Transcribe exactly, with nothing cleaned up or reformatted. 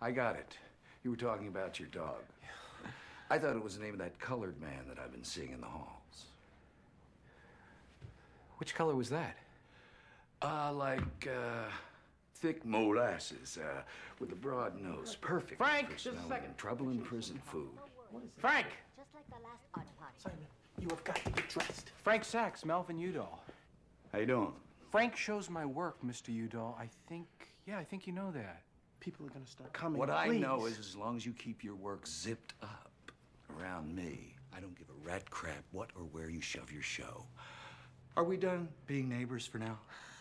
I got it. You were talking about your dog. I thought it was the name of that colored man that I've been seeing in the halls. Which color was that? Uh, like, uh, thick molasses, uh, with a broad nose. Perfect. Frank, for just a smelling second. Trouble in prison food. Frank! Just like the last art party. Simon, you have got to get dressed. Frank Sachs, Melvin Udall. How you doing? Frank shows my work, Mister Udall. I think, yeah, I think you know that. People are going to start coming. What I Please. know is as long as you keep your work zipped up around me, I don't give a rat crap what or where you shove your show. Are we done being neighbors for now?